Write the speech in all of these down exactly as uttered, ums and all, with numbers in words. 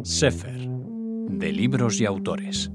Sefer, de libros y autores.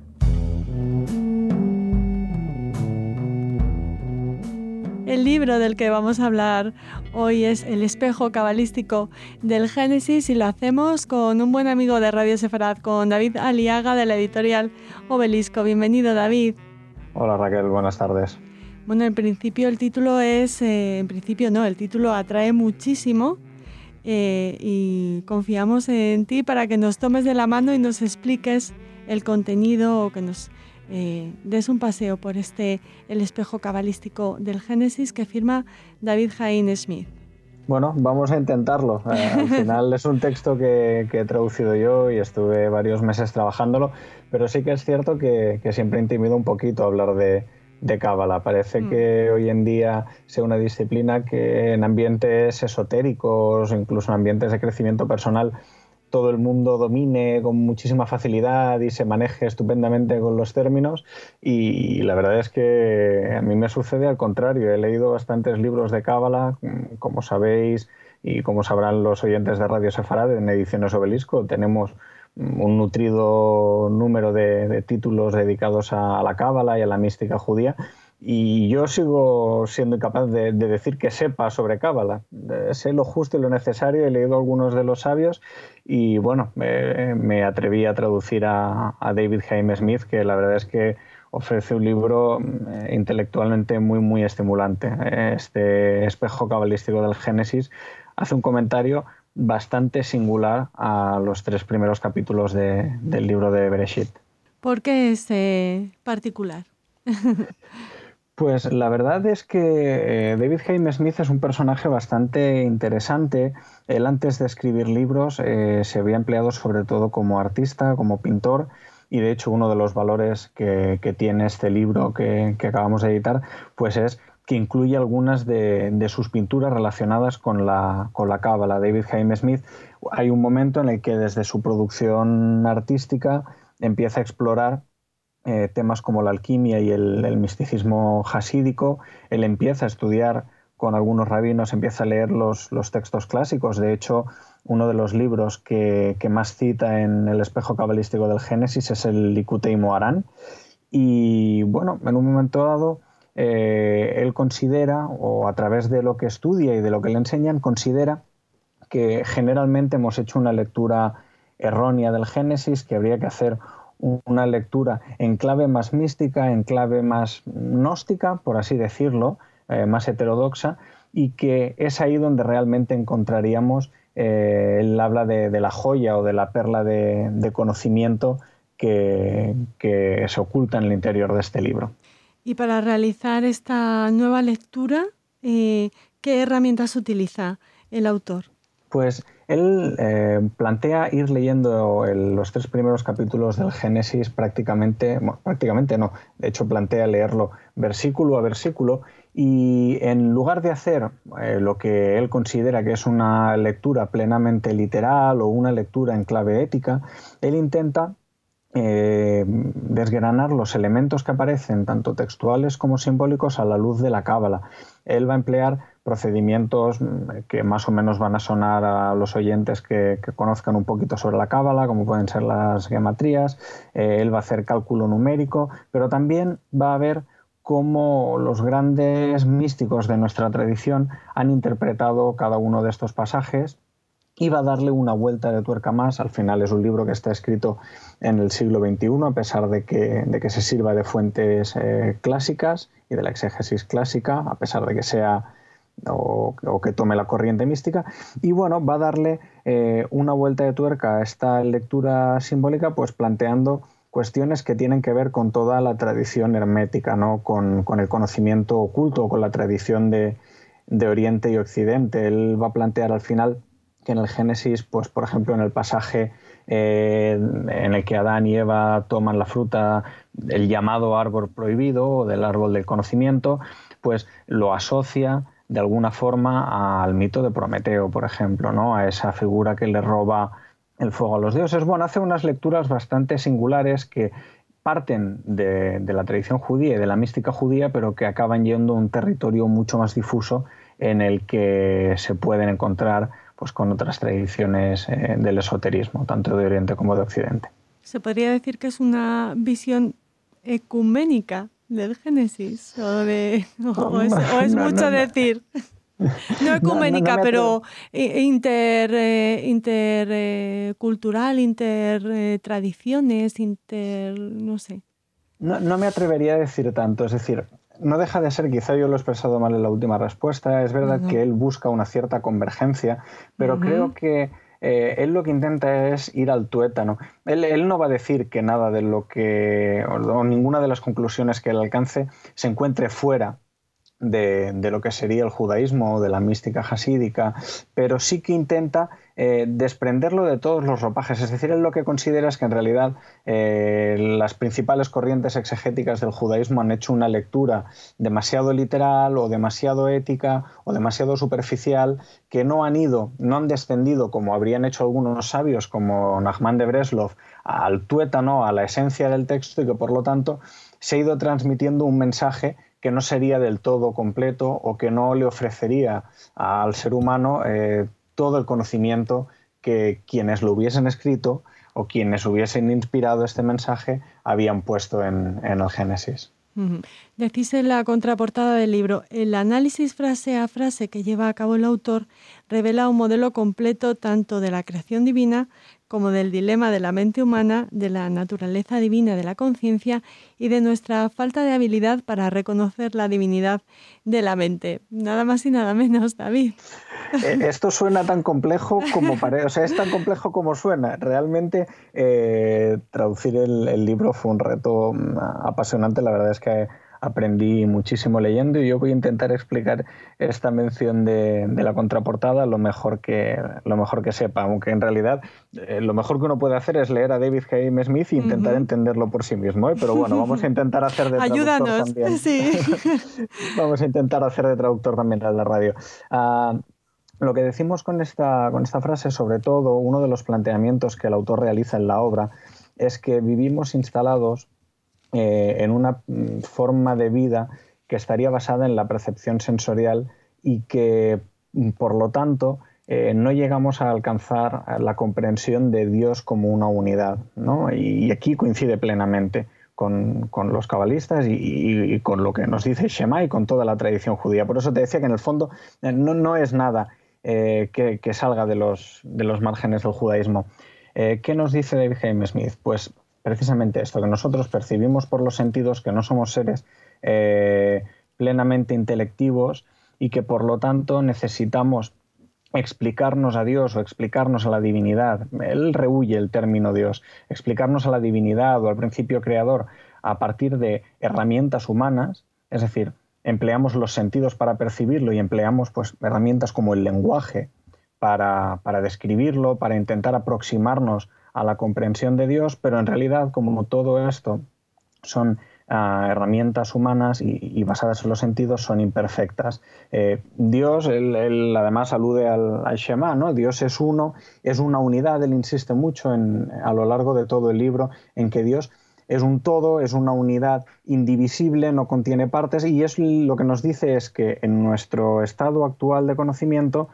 El libro del que vamos a hablar hoy es El espejo cabalístico del Génesis y lo hacemos con un buen amigo de Radio Sefarad, con David Aliaga de la editorial Obelisco. Bienvenido, David. Hola, Raquel, buenas tardes. Bueno, en principio el título es, eh, en principio no, el título atrae muchísimo eh, y confiamos en ti para que nos tomes de la mano y nos expliques el contenido o que nos eh, des un paseo por este El espejo cabalístico del Génesis que firma David Haim Smith. Bueno, vamos a intentarlo. Eh, al final es un texto que, que he traducido yo y estuve varios meses trabajándolo, pero sí que es cierto que, que siempre intimida un poquito hablar de de cábala. Parece mm. que hoy en día sea una disciplina que en ambientes esotéricos, incluso en ambientes de crecimiento personal, todo el mundo domine con muchísima facilidad y se maneje estupendamente con los términos, y la verdad es que a mí me sucede al contrario. He leído bastantes libros de cábala, como sabéis y como sabrán los oyentes de Radio Sefarad, en Ediciones Obelisco tenemos un nutrido número de, de títulos dedicados a, a la cábala y a la mística judía, y yo sigo siendo incapaz de, de decir que sepa sobre cábala. Sé lo justo y lo necesario, he leído algunos de los sabios y bueno, me, me atreví a traducir a, a David Haim Smith, que la verdad es que ofrece un libro intelectualmente muy, muy estimulante. Este espejo cabalístico del Génesis hace un comentario bastante singular a los tres primeros capítulos de, del libro de Bereshit. ¿Por qué es eh, particular? Pues la verdad es que eh, David Haim Smith es un personaje bastante interesante. Él, antes de escribir libros, eh, se había empleado sobre todo como artista, como pintor, y de hecho uno de los valores que, que tiene este libro que, que acabamos de editar pues es que incluye algunas de, de sus pinturas relacionadas con la, con la cábala. David Haim Smith, hay un momento en el que desde su producción artística empieza a explorar eh, temas como la alquimia y el, el misticismo hasídico. Él empieza a estudiar con algunos rabinos, empieza a leer los, los textos clásicos. De hecho, uno de los libros que, que más cita en el espejo cabalístico del Génesis es el Likutei Moharan. Y bueno, en un momento dado, Eh, él considera, o a través de lo que estudia y de lo que le enseñan, considera que generalmente hemos hecho una lectura errónea del Génesis, que habría que hacer una lectura en clave más mística, en clave más gnóstica, por así decirlo, eh, más heterodoxa, y que es ahí donde realmente encontraríamos, eh, él habla de, de la joya o de la perla de, de conocimiento que, que se oculta en el interior de este libro. Y para realizar esta nueva lectura, eh, ¿qué herramientas utiliza el autor? Pues él eh, plantea ir leyendo el, los tres primeros capítulos del Génesis prácticamente, bueno, prácticamente no, de hecho plantea leerlo versículo a versículo, y en lugar de hacer eh, lo que él considera que es una lectura plenamente literal o una lectura en clave ética, él intenta Eh, desgranar los elementos que aparecen, tanto textuales como simbólicos, a la luz de la cábala. Él va a emplear procedimientos que más o menos van a sonar a los oyentes que, que conozcan un poquito sobre la cábala, como pueden ser las gematrías. Eh, él va a hacer cálculo numérico, pero también va a ver cómo los grandes místicos de nuestra tradición han interpretado cada uno de estos pasajes, y va a darle una vuelta de tuerca más. Al final es un libro que está escrito en el siglo veintiuno, a pesar de que, de que se sirva de fuentes eh, clásicas y de la exégesis clásica, a pesar de que sea o, o que tome la corriente mística. Y bueno, va a darle eh, una vuelta de tuerca a esta lectura simbólica, pues planteando cuestiones que tienen que ver con toda la tradición hermética, ¿no? con, con el conocimiento oculto, con la tradición de, de Oriente y Occidente. Él va a plantear al final que en el Génesis, pues por ejemplo en el pasaje eh, en el que Adán y Eva toman la fruta, el llamado árbol prohibido o del árbol del conocimiento, pues lo asocia de alguna forma al mito de Prometeo, por ejemplo, ¿no? A esa figura que le roba el fuego a los dioses. Bueno, hace unas lecturas bastante singulares que parten de, de la tradición judía y de la mística judía, pero que acaban yendo a un territorio mucho más difuso en el que se pueden encontrar pues con otras tradiciones eh, del esoterismo, tanto de Oriente como de Occidente. ¿Se podría decir que es una visión ecuménica del Génesis? ¿O, de, o, es, o es no, mucho no, no. decir? No ecuménica, no, no, no pero inter, eh, intercultural, eh, intertradiciones, inter... no sé. No, no me atrevería a decir tanto, es decir, no deja de ser, quizá yo lo he expresado mal en la última respuesta, es verdad uh-huh. que él busca una cierta convergencia, pero uh-huh. creo que eh, él lo que intenta es ir al tuétano. Él, él no va a decir que nada de lo que, o, o ninguna de las conclusiones que él alcance se encuentre fuera De, de lo que sería el judaísmo o de la mística jasídica, pero sí que intenta eh, desprenderlo de todos los ropajes. Es decir, él lo que considera es que en realidad eh, las principales corrientes exegéticas del judaísmo han hecho una lectura demasiado literal o demasiado ética o demasiado superficial, que no han ido, no han descendido como habrían hecho algunos sabios como Nachman de Breslov al tuétano, a la esencia del texto, y que por lo tanto se ha ido transmitiendo un mensaje que no sería del todo completo o que no le ofrecería al ser humano eh, todo el conocimiento que quienes lo hubiesen escrito o quienes hubiesen inspirado este mensaje habían puesto en, en el Génesis. Uh-huh. Decís en la contraportada del libro, el análisis frase a frase que lleva a cabo el autor revela un modelo completo tanto de la creación divina como del dilema de la mente humana, de la naturaleza divina de la conciencia y de nuestra falta de habilidad para reconocer la divinidad de la mente. Nada más y nada menos, David. Esto suena tan complejo como parece, o sea, es tan complejo como suena. Realmente eh, traducir el, el libro fue un reto apasionante. La verdad es que aprendí muchísimo leyendo y yo voy a intentar explicar esta mención de, de la contraportada lo mejor que, lo mejor que sepa, aunque en realidad eh, lo mejor que uno puede hacer es leer a David James Smith e intentar uh-huh. entenderlo por sí mismo, ¿eh? Pero bueno, vamos a intentar hacer de traductor Ayúdanos, también. Sí. Vamos a intentar hacer de traductor también a la radio. Uh, Lo que decimos con esta, con esta frase, sobre todo, uno de los planteamientos que el autor realiza en la obra, es que vivimos instalados eh, en una forma de vida que estaría basada en la percepción sensorial y que, por lo tanto, eh, no llegamos a alcanzar la comprensión de Dios como una unidad, ¿no? Y, y aquí coincide plenamente con, con los cabalistas y, y, y con lo que nos dice Shema y con toda la tradición judía. Por eso te decía que en el fondo eh, no, no es nada Eh, que, que salga de los, de los márgenes del judaísmo. Eh, ¿Qué nos dice David James Smith? Pues precisamente esto, que nosotros percibimos por los sentidos que no somos seres eh, plenamente intelectivos y que por lo tanto necesitamos explicarnos a Dios o explicarnos a la divinidad. Él rehúye el término Dios. Explicarnos a la divinidad o al principio creador a partir de herramientas humanas, es decir, empleamos los sentidos para percibirlo y empleamos pues, herramientas como el lenguaje para, para describirlo, para intentar aproximarnos a la comprensión de Dios, pero en realidad, como todo esto son uh, herramientas humanas y, y basadas en los sentidos, son imperfectas. Eh, Dios, él, él además alude al, al Shema, ¿no? Dios es uno, es una unidad. Él insiste mucho en, a lo largo de todo el libro en que Dios es un todo, es una unidad indivisible, no contiene partes, y es lo que nos dice es que en nuestro estado actual de conocimiento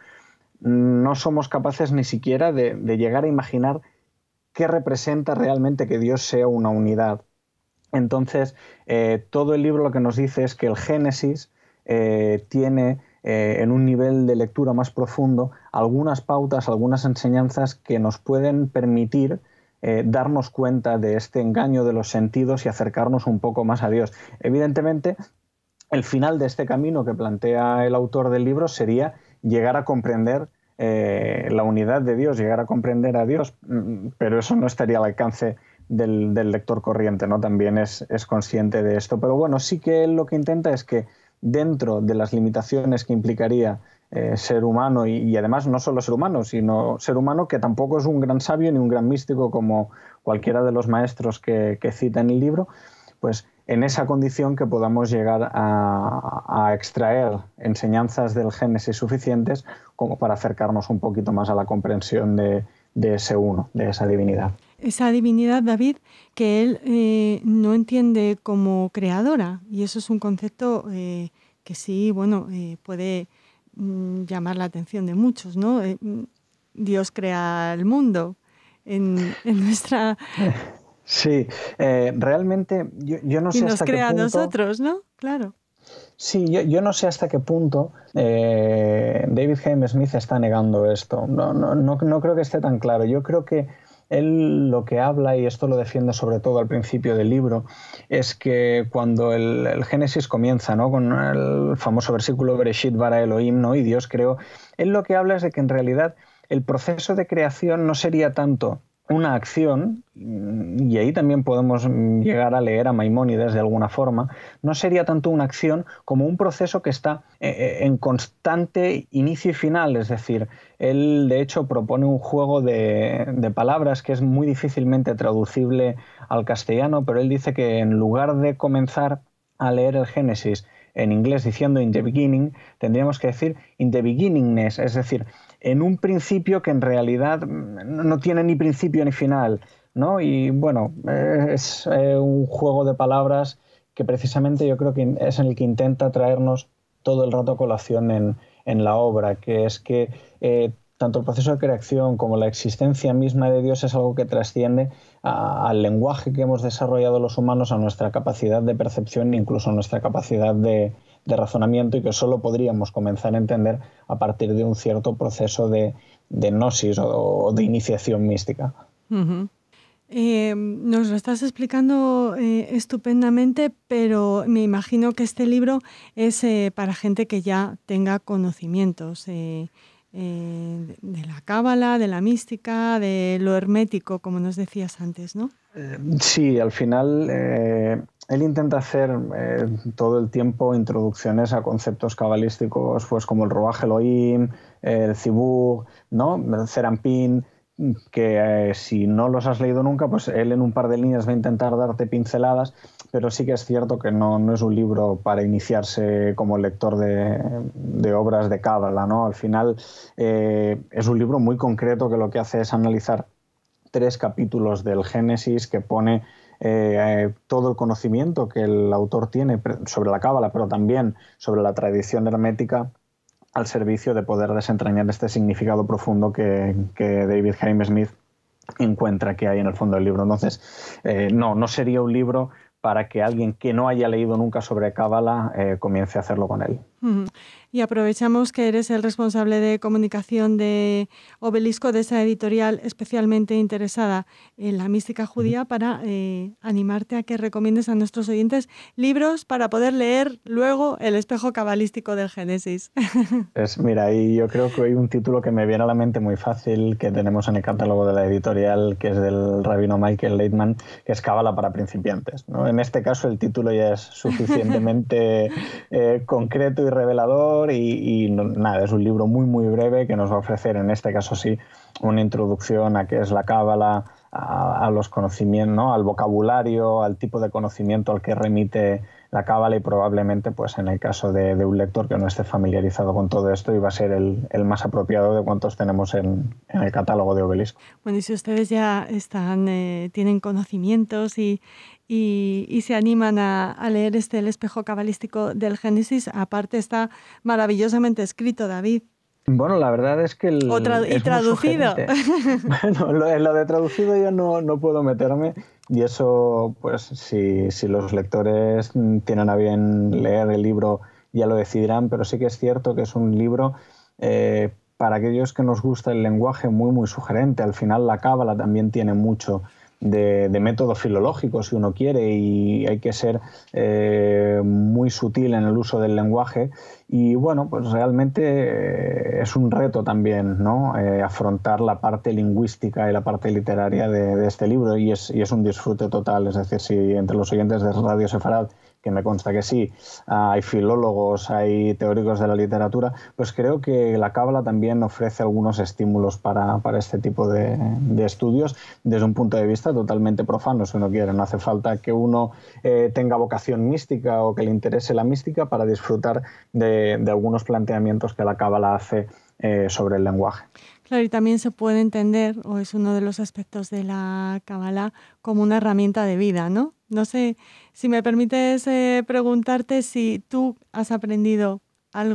no somos capaces ni siquiera de, de llegar a imaginar qué representa realmente que Dios sea una unidad. Entonces, eh, todo el libro lo que nos dice es que el Génesis eh, tiene eh, en un nivel de lectura más profundo algunas pautas, algunas enseñanzas que nos pueden permitir Eh, darnos cuenta de este engaño de los sentidos y acercarnos un poco más a Dios. Evidentemente, el final de este camino que plantea el autor del libro sería llegar a comprender eh, la unidad de Dios, llegar a comprender a Dios, pero eso no estaría al alcance del, del lector corriente, ¿no? También es, es consciente de esto. Pero bueno, sí que él lo que intenta es que dentro de las limitaciones que implicaría Eh, ser humano y, y además no solo ser humano, sino ser humano que tampoco es un gran sabio ni un gran místico como cualquiera de los maestros que, que cita en el libro, pues en esa condición que podamos llegar a, a extraer enseñanzas del Génesis suficientes como para acercarnos un poquito más a la comprensión de, de ese uno, de esa divinidad. Esa divinidad, David, que él eh, no entiende como creadora, y eso es un concepto eh, que sí, bueno, eh, puede... mm, llamar la atención de muchos, ¿no? Eh, Dios crea el mundo en, en nuestra... Sí, eh, realmente yo, yo no y sé nos hasta qué crea a punto... nosotros, ¿no? Claro. Sí, yo, yo no sé hasta qué punto eh, David James Smith está negando esto. No, no, no, no creo que esté tan claro. Yo creo que él lo que habla, y esto lo defiende sobre todo al principio del libro, es que cuando el, el Génesis comienza, ¿no?, con el famoso versículo Bereshit bara Elohim, ¿no?, y Dios creó, él lo que habla es de que en realidad el proceso de creación no sería tanto una acción, y ahí también podemos llegar a leer a Maimónides de alguna forma, no sería tanto una acción como un proceso que está en constante inicio y final. Es decir, él de hecho propone un juego de, de palabras que es muy difícilmente traducible al castellano, pero él dice que en lugar de comenzar a leer el Génesis en inglés diciendo in the beginning, tendríamos que decir in the beginningness, es decir, en un principio que en realidad no tiene ni principio ni final, ¿no? Y bueno, es eh, un juego de palabras que precisamente yo creo que es en el que intenta traernos todo el rato a colación en, en la obra, que es que eh, tanto el proceso de creación como la existencia misma de Dios es algo que trasciende a, al lenguaje que hemos desarrollado los humanos, a nuestra capacidad de percepción e incluso a nuestra capacidad de, de razonamiento, y que solo podríamos comenzar a entender a partir de un cierto proceso de, de gnosis o, o de iniciación mística. Uh-huh. Eh, nos lo estás explicando eh, estupendamente, pero me imagino que este libro es eh, para gente que ya tenga conocimientos eh, eh, de la cábala, de la mística, de lo hermético, como nos decías antes, ¿no? Eh, sí, al final eh, él intenta hacer eh, todo el tiempo introducciones a conceptos cabalísticos, pues como el Ruach Elohim, el Zibur, ¿no?, el Zerampín, que eh, si no los has leído nunca, pues él en un par de líneas va a intentar darte pinceladas, pero sí que es cierto que no, no es un libro para iniciarse como lector de, de obras de cábala, ¿no? Al final eh, es un libro muy concreto que lo que hace es analizar tres capítulos del Génesis, que pone eh, todo el conocimiento que el autor tiene sobre la cábala, pero también sobre la tradición hermética, al servicio de poder desentrañar este significado profundo que, que David James Smith encuentra que hay en el fondo del libro. Entonces, eh, no, no sería un libro para que alguien que no haya leído nunca sobre cábala eh, comience a hacerlo con él. Uh-huh. Y aprovechamos que eres el responsable de comunicación de Obelisco, de esa editorial especialmente interesada en la mística judía, para eh, animarte a que recomiendes a nuestros oyentes libros para poder leer luego el espejo cabalístico del Génesis. Pues mira, y yo creo que hay un título que me viene a la mente muy fácil, que tenemos en el catálogo de la editorial, que es del rabino Michael Leitman, que es Cábala para principiantes, ¿no? En este caso el título ya es suficientemente eh, concreto y revelador, y, y no, nada, es un libro muy muy breve que nos va a ofrecer, en este caso sí, una introducción a qué es la cábala, a, a los conocimientos, ¿no?, al vocabulario, al tipo de conocimiento al que remite la cábala, y probablemente, pues en el caso de, de un lector que no esté familiarizado con todo esto, iba a ser el, el más apropiado de cuantos tenemos en, en el catálogo de Obelisco. Bueno, y si ustedes ya están, eh, tienen conocimientos y, y, y se animan a, a leer este El espejo cabalístico del Génesis, aparte está maravillosamente escrito, David. Bueno, la verdad es que el, o tradu- y es traducido. Bueno, lo, en lo de traducido yo no, no puedo meterme, y eso, pues si, si los lectores tienen a bien leer el libro ya lo decidirán, pero sí que es cierto que es un libro eh, para aquellos que nos gusta el lenguaje muy muy sugerente. Al final la cábala también tiene mucho De, de método filológico, si uno quiere, y hay que ser eh, muy sutil en el uso del lenguaje, y bueno, pues realmente eh, es un reto también, ¿no?, eh, afrontar la parte lingüística y la parte literaria de, de este libro, y es, y es un disfrute total. Es decir, si entre los oyentes de Radio Sefarad, que me consta que sí, hay filólogos, hay teóricos de la literatura, pues creo que la cábala también ofrece algunos estímulos para, para este tipo de, de estudios desde un punto de vista totalmente profano, si uno quiere. No hace falta que uno eh, tenga vocación mística o que le interese la mística para disfrutar de, de algunos planteamientos que la cábala hace eh, sobre el lenguaje. Claro, y también se puede entender, o es uno de los aspectos de la cábala, como una herramienta de vida, ¿no? No sé, si me permites eh, preguntarte si tú has aprendido algo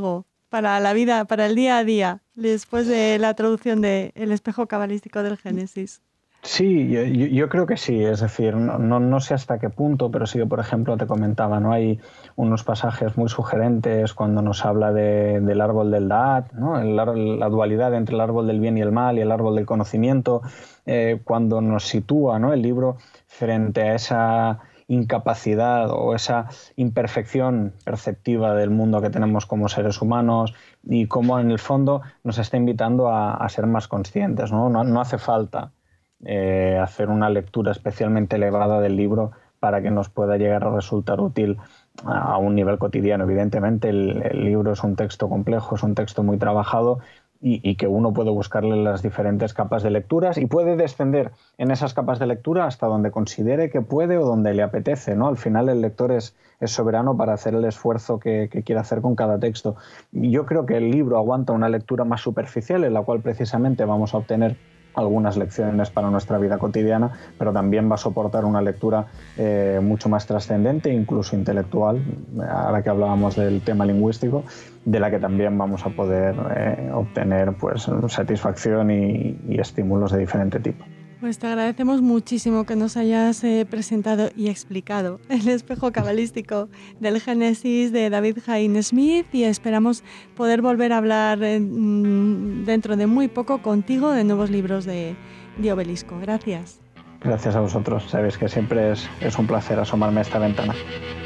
para la vida, para el día a día, después de la traducción de El espejo cabalístico del Génesis. Sí, yo, yo creo que sí, es decir, no, no, no sé hasta qué punto, pero sí que, por ejemplo, te comentaba, ¿no? Hay unos pasajes muy sugerentes cuando nos habla de, del árbol del Da'at, ¿no? El, la dualidad entre el árbol del bien y el mal y el árbol del conocimiento, eh, cuando nos sitúa, ¿no? El libro frente a esa incapacidad o esa imperfección perceptiva del mundo que tenemos como seres humanos y cómo en el fondo nos está invitando a, a ser más conscientes, ¿no? No, no hace falta Eh, hacer una lectura especialmente elevada del libro para que nos pueda llegar a resultar útil a, a un nivel cotidiano. Evidentemente el, el libro es un texto complejo, es un texto muy trabajado y, y que uno puede buscarle las diferentes capas de lecturas y puede descender en esas capas de lectura hasta donde considere que puede o donde le apetece, ¿no? Al final el lector es, es soberano para hacer el esfuerzo que, que quiera hacer con cada texto. Yo creo que el libro aguanta una lectura más superficial en la cual precisamente vamos a obtener algunas lecciones para nuestra vida cotidiana, pero también va a soportar una lectura eh, mucho más trascendente, incluso intelectual, ahora que hablábamos del tema lingüístico, de la que también vamos a poder eh, obtener pues, satisfacción y, y estímulos de diferente tipo. Pues te agradecemos muchísimo que nos hayas eh, presentado y explicado El espejo cabalístico del Génesis de David Haim Smith y esperamos poder volver a hablar eh, dentro de muy poco contigo de nuevos libros de, de Obelisco. Gracias. Gracias a vosotros. Sabéis que siempre es, es un placer asomarme a esta ventana.